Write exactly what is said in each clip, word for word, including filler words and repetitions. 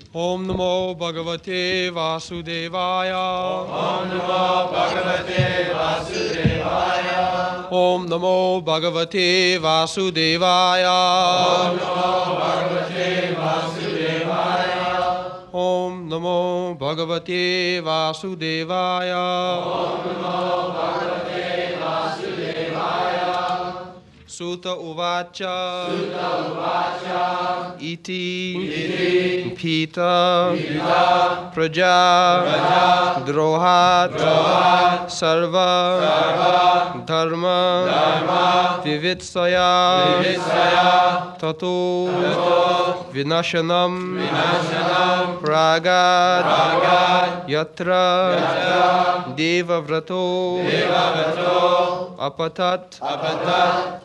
Om Namo Bhagavate Vasudevaya. Om Namo Bhagavate Vasudevaya. Om Namo Bhagavate Vasudevaya. Om Namo Bhagavate Vasudevaya. Om Namo Bhagavate Vasudevaya. Sutta Uvacha. Sutta Uvacha. Iti. Iti. Pita. Pita. Praja. Praja. Drohat. Drohat. Sarva. Sarva. Dharma. Dharma. Vivitsaya. Vivitsaya. Tato. Tato. Vinashanam. Vinashanam. Pragat. Pragat. Yatra. Yatra. Devavrato. Devavrato. Apatat. Apatat.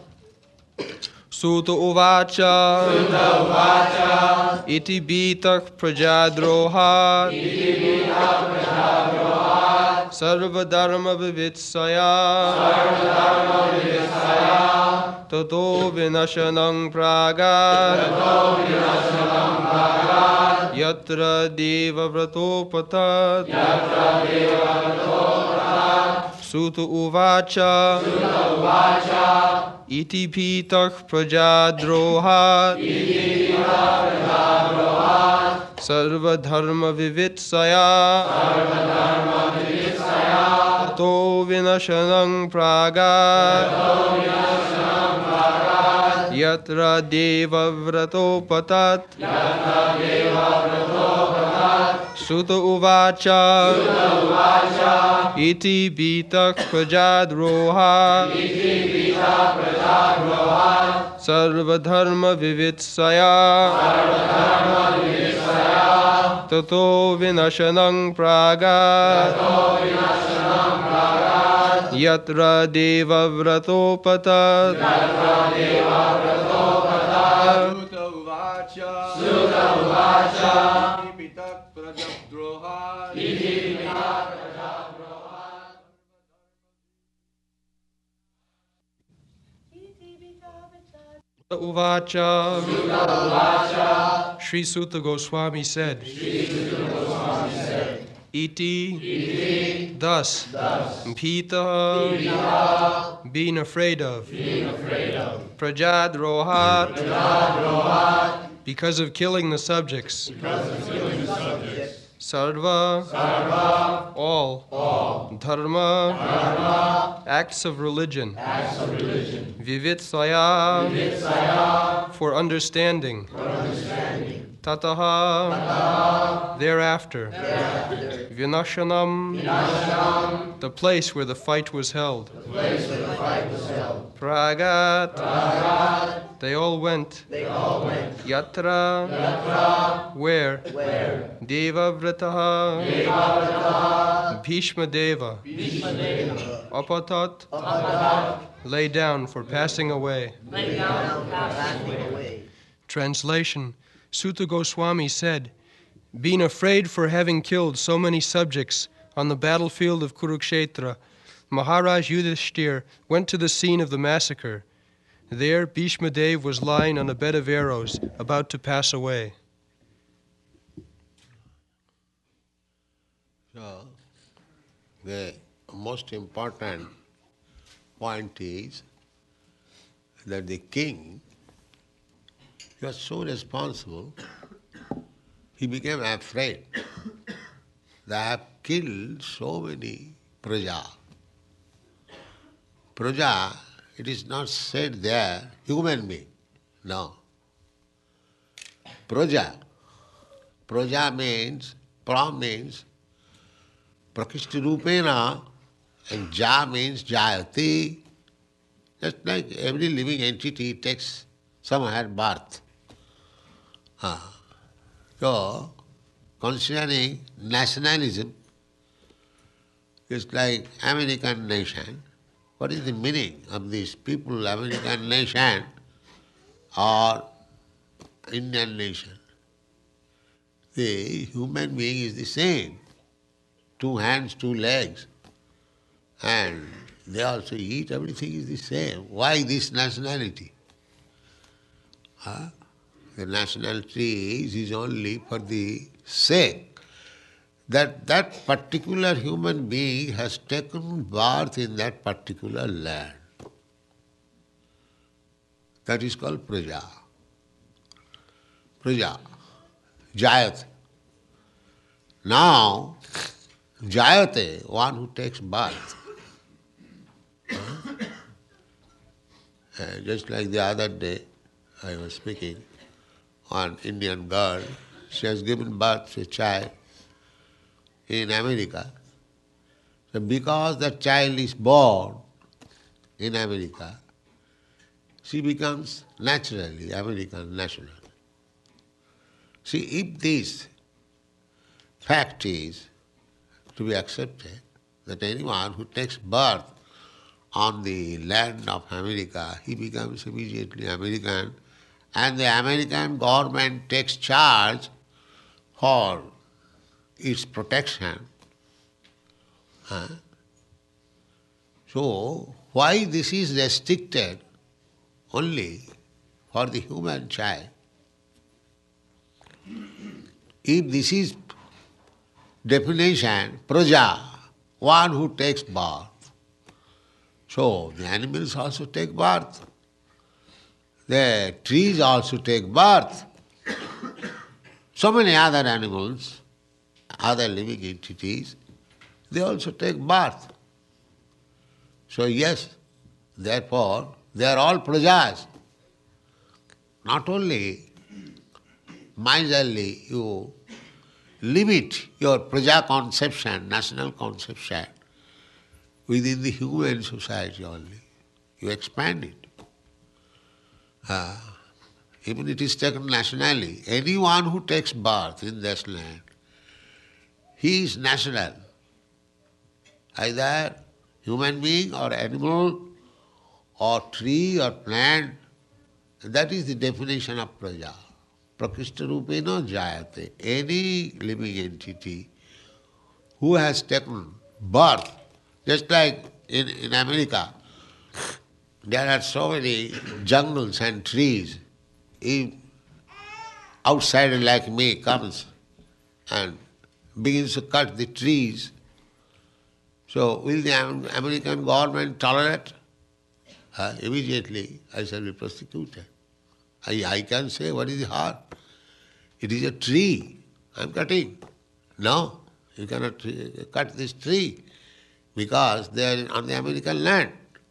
Sutta Uvacha. Sutta Uvacha. Iti Bitach Prajadrohat. Iti Bitach Prajadrohat. Sarva Dharma Vivitsaya. Sarva Dharma Vivitsaya. Tato Vinashanam Pragat. Tato Vinashanam Pragat. Yatra Devavrato Patat. Yatra Devavrato Patat. Sutta Uvacha. Sutta Uvacha. Iti Pitach Prajadrohat. Iti Pitach Prajadrohat. Sarva Dharma Vivitsaya. Sarva Dharma Vivitsaya. Tato Vinashanam Pragat. Tato Vinashanam Pragat. Yatra Devavrato Patat. Yatra Devavrato Patat. Sutta Uvacha. Sutta Uvacha. Iti Bitach Prajadrohat. Iti Bitach Prajadrohat. Sarva Dharma Vivitsaya. Sarva Dharma Vivitsaya. Tato Vinashanam Pragat. Tato Vinashanam Pragat. Yatra Devavrato Patat. Yatra Devavrato Patat. Sutta Uvacha. Sutta Uvacha. Iti Bitach Prajadrohat. Iti Bitach Prajadrohat. Sutta Uvacha. Sutta Uvacha. Sri Sutta Goswami said. Sri Sutta Goswami said. Iti. Iti. Thus. Thus. Pita. Pita. Being afraid of. Being afraid of. Prajadrohat. Prajadrohat. Because of killing the subjects. Because of killing the subjects. Sarva. Sarva. All. All. Dharma. Dharma. Acts of religion. Acts of religion. Vivitsaya. Vivitsaya. For understanding. For understanding. Tataha. Tataha. Thereafter. Thereafter. Vinashanam. Vinashanam. The place where the fight was held. The place where the fight was held. Pragat. Pragat. They all went. They all went. Yatra. Yatra. Where? Where? Devavrataha. Devavrataha. Bhishma Deva. Bhishma Deva. Apatat. Apatat. Lay down for passing away. Lay down for passing away. Translation. Sutta Goswami said, being afraid for having killed so many subjects on the battlefield of Kurukshetra, Maharaj Yudhishthir went to the scene of the massacre. There, Bhishma Dev was lying on a bed of arrows, about to pass away. So, the most important point is that the king, he was so responsible, he became afraid that I have killed so many praja. Praja, it is not said there, human being. No. Praja. Praja means, pra means prakishti rupena, and ja means jayati. Just like every living entity takes somewhere birth. Ah. So, concerning nationalism, it's like American nation. What is the meaning of this people, American nation or Indian nation? The human being is the same. Two hands, two legs. And they also eat, everything is the same. Why this nationality? Huh? the nationality is only for the sake that that particular human being has taken birth in that particular land. That is called praja. Praja. Jayate. Now, Jayate, one who takes birth. Uh, just like the other day, I was speaking, one Indian girl, she has given birth to a child in America. So because that child is born in America, she becomes naturally American national. See, if this fact is to be accepted, that anyone who takes birth on the land of America, he becomes immediately American, and the American government takes charge for its protection. Huh? So, why this is restricted only for the human child? If this is definition, praja, one who takes birth, so the animals also take birth. The trees also take birth. So many other animals, other living entities, they also take birth. So yes, therefore, they are all prajas. Not only miserly you limit your praja conception, national conception, within the human society only. You expand it. Uh, even it is taken nationally. Anyone who takes birth in this land, he is national. Either human being or animal or tree or plant. That is the definition of praja. Prakrishta rupena jayate. Any living entity who has taken birth, just like in, in America, there are so many jungles and trees. If outsider like me comes and begins to cut the trees, so will the American government tolerate? Uh, immediately I shall be prosecuted. I, I can say, what is the harm? It is a tree I am cutting. No, you cannot cut this tree, because they are on the American land.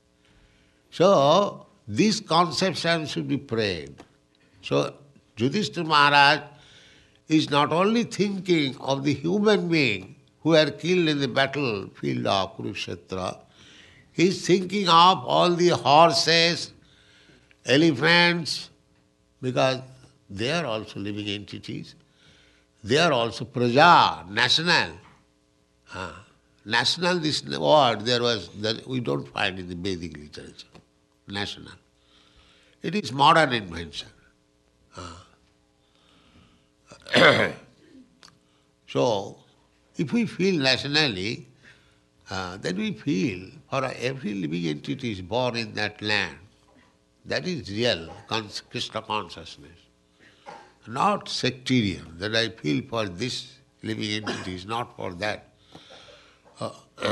So, this conception should be prayed. So, Yudhishthira Maharaj is not only thinking of the human being who were killed in the battlefield of Kurukshetra, he is thinking of all the horses, elephants, because they are also living entities. They are also praja, national. Uh, national, this word there was that we don't find in the Vedic literature. National. It is modern invention. Uh. So, if we feel nationally, uh, then we feel for every living entity is born in that land. That is real Krishna consciousness. Not sectarian, that I feel for this living entity is not for that. Uh,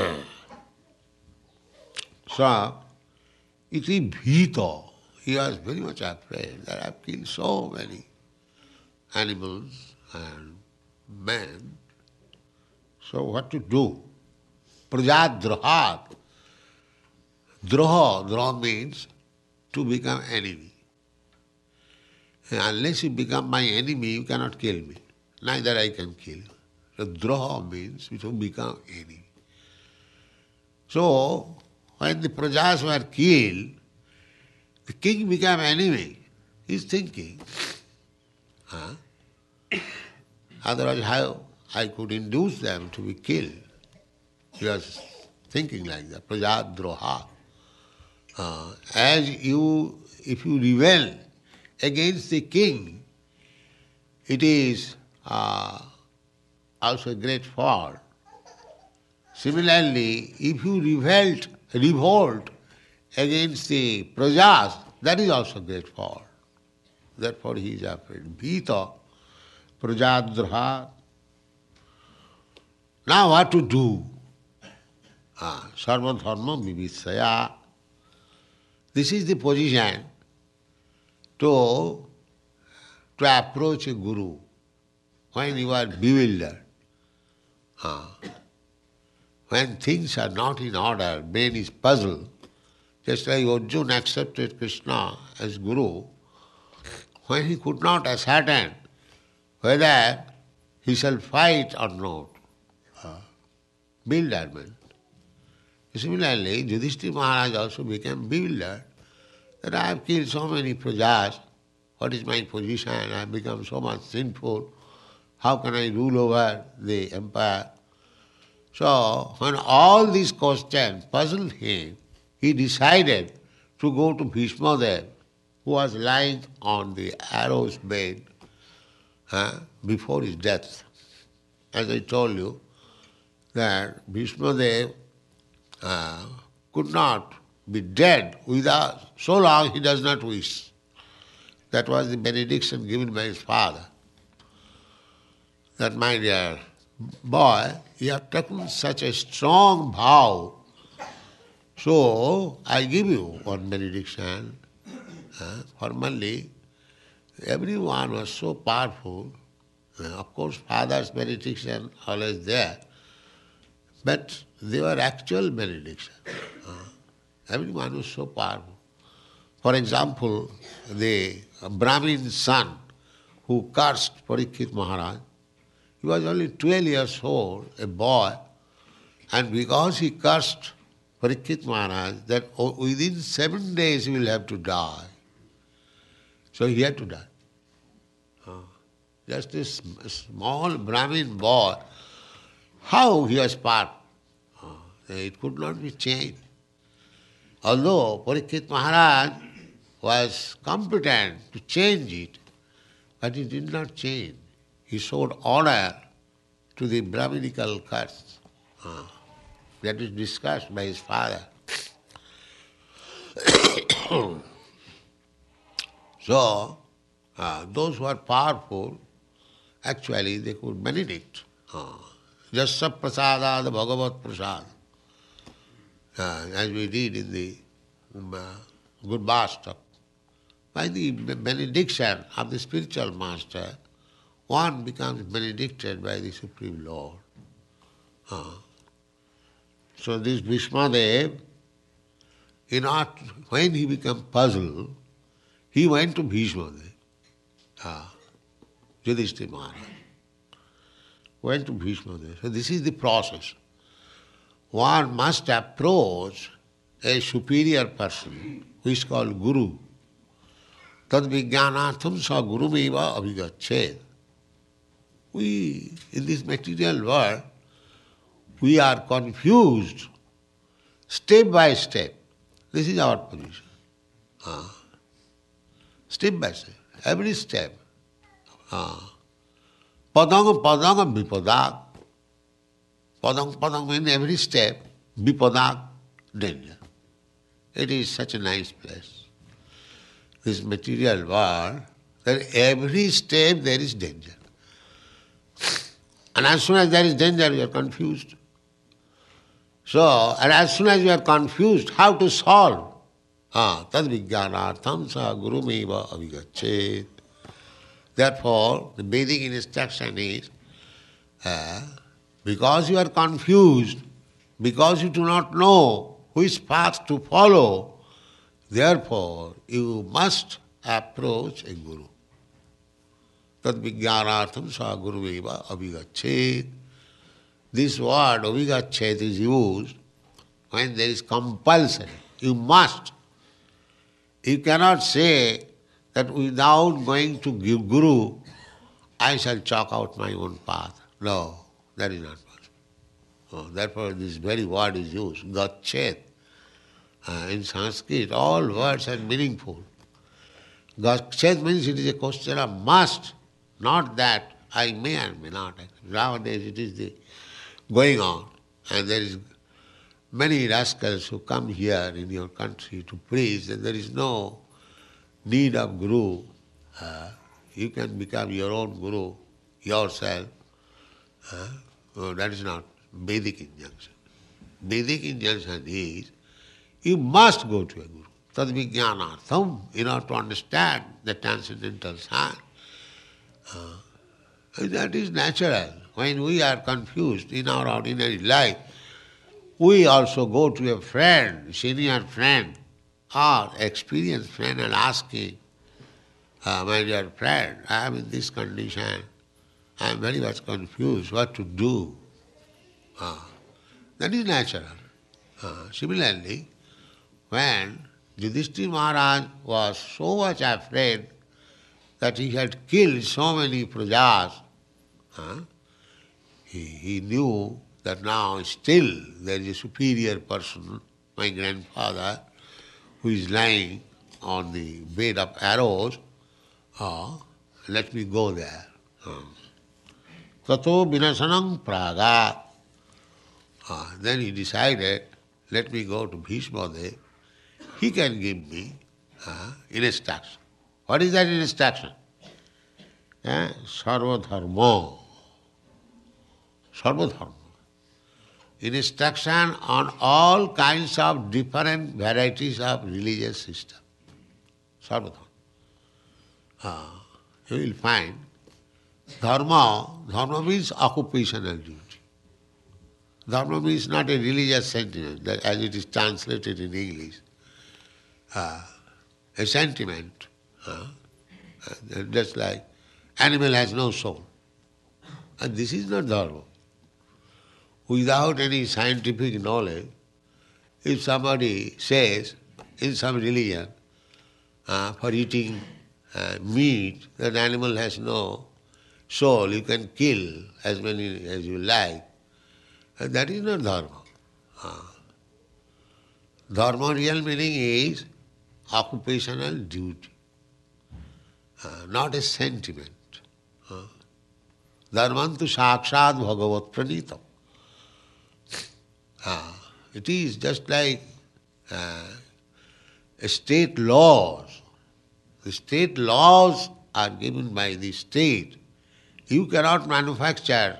so, iti bhito, he was very much afraid that I have killed so many animals and men. So what to do? Prajadrohat. Droha, droha means to become enemy. And unless you become my enemy, you cannot kill me. Neither I can kill you. So droha means to become enemy. So, when the prajas were killed, the king became enemy. He is thinking, huh? Otherwise how I could induce them to be killed? He was thinking like that, prajadroha. Uh, as you, if you rebel against the king, it is uh, also a great fault. Similarly, if you revolt, revolt against the prajas, that is also a great fault. therefore he is afraid. Bhita prajadrha. Now what to do? Ah, sarva dharma vivissaya. This is the position to, to approach a guru when you are bewildered. Ah. When things are not in order, brain is puzzled, just like Arjuna accepted Krishna as guru, when he could not ascertain whether he shall fight or not. Uh, bewilderment. Similarly, Yudhishthira Maharaj also became bewildered that I have killed so many prajas, what is my position? I have become so much sinful, how can I rule over the empire? So, when all these questions puzzled him, he decided to go to Bhishma Dev, who was lying on the arrow's bed uh, before his death. As I told you, that Bhishma Dev uh, could not be dead without so long he does not wish. That was the benediction given by his father. That, my dear boy, you have taken such a strong vow, so I give you one benediction. Uh, formerly, everyone was so powerful. Uh, of course, father's benediction always there, but they were actual benediction. Uh, everyone was so powerful. For example, the Brahmin son who cursed Parikshit Maharaj, he was only twelve years old, a boy, and because he cursed Parikshit Maharaj, that within seven days he will have to die. So he had to die. Uh, just this small Brahmin boy, how he was powerful. Uh, it could not be changed. Although Parikshit Maharaj was competent to change it, but he did not change. He showed honor to the Brahminical curse. Uh, that is discussed by his father. So, uh, those who are powerful, actually they could benedict. Uh, Jasya prasadad bhagavat prasad. Uh, as we read in the um, uh, Good Bhastak. By the benediction of the spiritual master, one becomes benedicted by the Supreme Lord. Uh, so this Bhishmadev, in art, when he became puzzled, he went to Bhishmadev, uh, Yudhishthira Maharaj. Went to Bhishmadev. So this is the process. One must approach a superior person who is called Guru. Tad vijnanartham sa gurumeva abhigached. We, in this material world, we are confused step by step. This is our position. Uh, step by step, every step. Uh, padang padang vipadak. Padang padang means every step, vipadak, danger. It is such a nice place. This material world, that every step there is danger. And as soon as there is danger, you are confused. So, and as soon as you are confused, how to solve? Ah, tad vijnanartham sa gurumeva avigached. Therefore, the Vedic instruction is, uh, because you are confused, because you do not know which path to follow, therefore you must approach a guru. Tad vijnanartham sa gurumeva avigached. This word avigached is used when there is compulsion. You must. You cannot say that without going to guru, I shall chalk out my own path. No, that is not possible. Oh, therefore this very word is used, gachet. Uh, in Sanskrit, all words are meaningful. Gachet means it is a question of must, not that I may or may not. Nowadays it is the going on, and there is many rascals who come here in your country to preach that there is no need of guru. Uh, you can become your own guru yourself. Uh, oh, that is not Vedic injunction. Vedic injunction is you must go to a guru. Tad vijnanartham, in order to understand the transcendental science. Uh, that is natural. When we are confused in our ordinary life, we also go to a friend, senior friend, or experienced friend and ask him, uh, my dear friend, I am in this condition, I am very much confused what to do. Uh, that is natural. Uh, similarly, when Yudhishthira Maharaj was so much afraid that he had killed so many prajas, uh, he, he knew that now still there is a superior person, my grandfather, who is lying on the bed of arrows. Uh, let me go there. Tato vinasanam praga. Uh, then he decided, let me go to Bhishma Dev. He can give me uh, instruction. What is that instruction? Uh, Sarva dharma. Sarva dharma. Instruction on all kinds of different varieties of religious system. Sarva dharma. Uh, you will find dharma, dharma means occupational duty. Dharma means not a religious sentiment, that as it is translated in English. Uh, a sentiment, uh, uh, just like animal has no soul. And this is not dharma. Without any scientific knowledge, if somebody says in some religion, uh, for eating uh, meat, that animal has no soul, you can kill as many as you like, and that is not dharma. Uh, dharma real meaning is occupational duty, uh, not a sentiment. Uh, Dharmantu sakshat bhagavat pranitam. Uh, it is just like uh, state laws. The state laws are given by the state. You cannot manufacture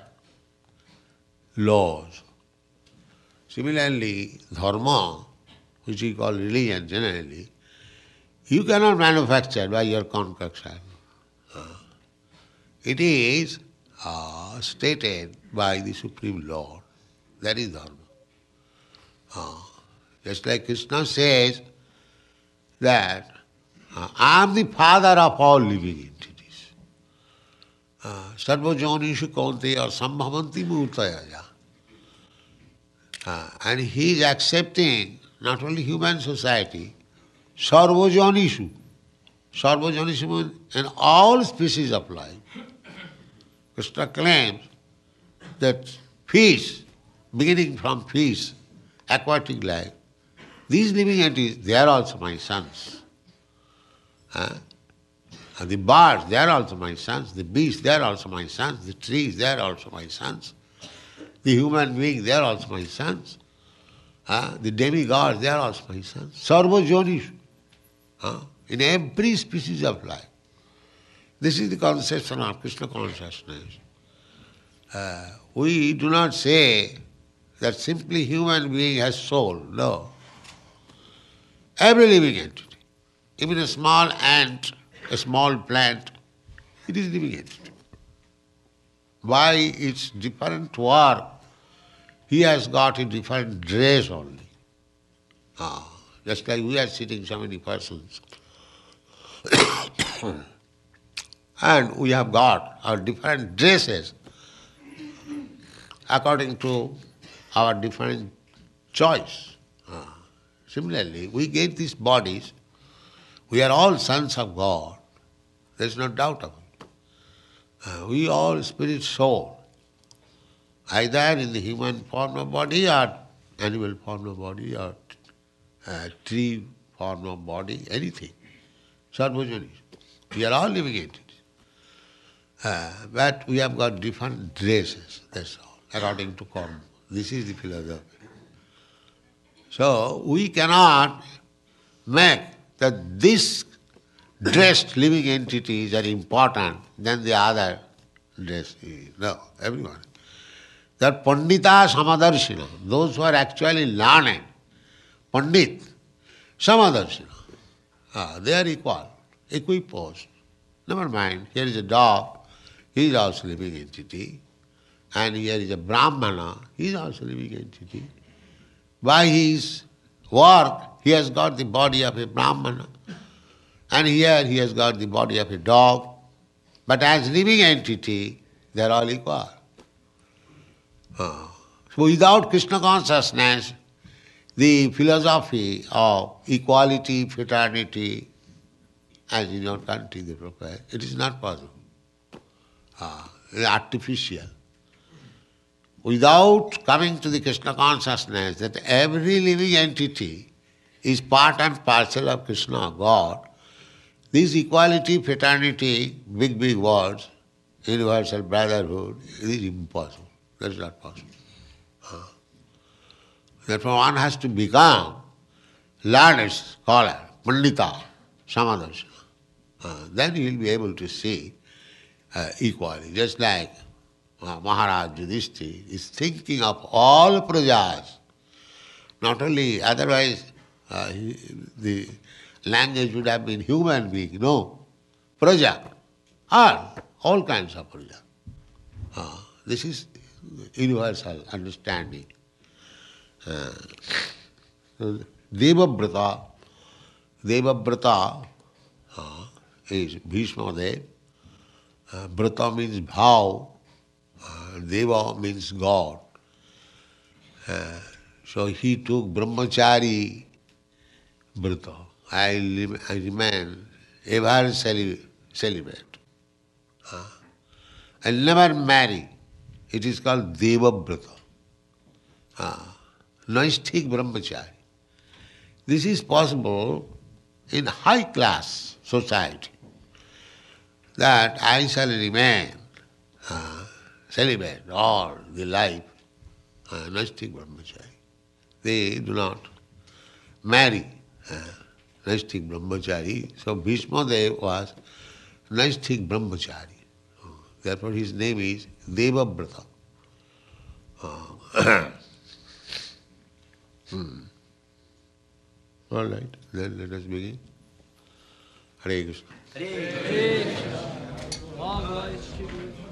laws. Similarly, dharma, which we call religion generally, you cannot manufacture by your concoction. Uh, it is uh, stated by the Supreme Lord. That is dharma. Uh, just like Krishna says that uh, I am the father of all living entities. Sarva jonishu kaunteya sambhavanti murtaya. Uh, and he is accepting not only human society, sarva jonishu. Sarva jonishu means in all species of life. Krishna claims that fish, beginning from fish, aquatic life, these living entities, they are also my sons. Uh, and the birds, they are also my sons. The beasts, they are also my sons. The trees, they are also my sons. The human beings, they are also my sons. Uh, the demigods, they are also my sons. Sarva jonishu. Uh, in every species of life. This is the conception of Krishna consciousness. Uh, we do not say that simply human being has soul. No. Every living entity, even a small ant, a small plant, it is living entity. By its different work, he has got a different dress only. Ah, just like we are sitting so many persons. And we have got our different dresses according to our different choice. Uh, similarly, we get these bodies. We are all sons of God. There is no doubt about it. Uh, we all spirit soul, either in the human form of body or animal form of body or uh, tree form of body, anything. Sarvajani. We are all living entities. Uh, but we have got different dresses, that's all, according to karma. This is the philosophy. So we cannot make that this dressed living entities are important than the other dressed. No, everyone. They are Pandita Samadarshina, those who are actually learned. Pandit, Samadarshina. Ah, they are equal, equiposed. Never mind, here is a dog, he is also a living entity. And here is a Brahmana, he is also a living entity. By his work, he has got the body of a Brahmana. And here he has got the body of a dog. But as living entity, they are all equal. Uh, so without Krishna consciousness, the philosophy of equality, fraternity, as in your country they profess, it is not possible. Uh, it is artificial. Without coming to the Krishna consciousness that every living entity is part and parcel of Krishna, God, this equality, fraternity, big, big words, universal brotherhood, it is impossible. That is not possible. Uh, therefore one has to become learned scholar, Pandita, Samadarshana. Uh, then he will be able to see uh, equality. Just like uh, Maharaj Yudhishthira is thinking of all prajas, not only, otherwise uh, he, the language would have been human being, no, praja, all, all kinds of praja. Uh, this is universal understanding. Uh, so Devabrata, Devabrata uh, is Bhishma Dev. Uh, Brata means bhav, uh, Deva means God. Uh, so he took brahmachari Brata. I, I remain ever celibate. Uh, I never marry. It is called Devabrata. Uh, Naisthik brahmachari. This is possible in high class society, that I shall remain uh, celibate all the life, uh, Naisthik brahmachari. They do not marry uh, Naisthik brahmachari. So Bhishma Dev was Naisthik brahmachari. Uh, therefore his name is Devabrata. Uh, hmm. All right, then let us begin. Hare Krishna. Hare Krishna.